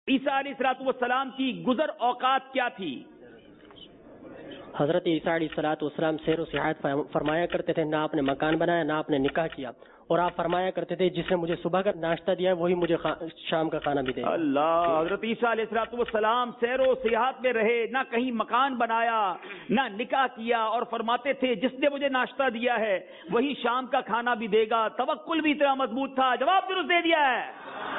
ईसा अलैहिस्सलाम की गुजर औकात क्या थी? हजरत ईसा अलैहिस्सलाम सैर व सियाहत फरमाया करते थे, ना आपने मकान बनाया ना आपने निकाह किया, और आप फरमाया करते थे जिसने मुझे सुबह का नाश्ता दिया वही मुझे शाम का खाना भी देगा। अल्लाह। हजरत ईसा अलैहिस्सलाम सैर व सियाहत में रहे, ना कहीं मकान बनाया ना निकाह किया, और फरमाते थे जिसने मुझे नाश्ता दिया है वही शाम का खाना भी देगा। तवक्कुल भी इतना मजबूत था। जवाब दुरुस्त दे दिया है।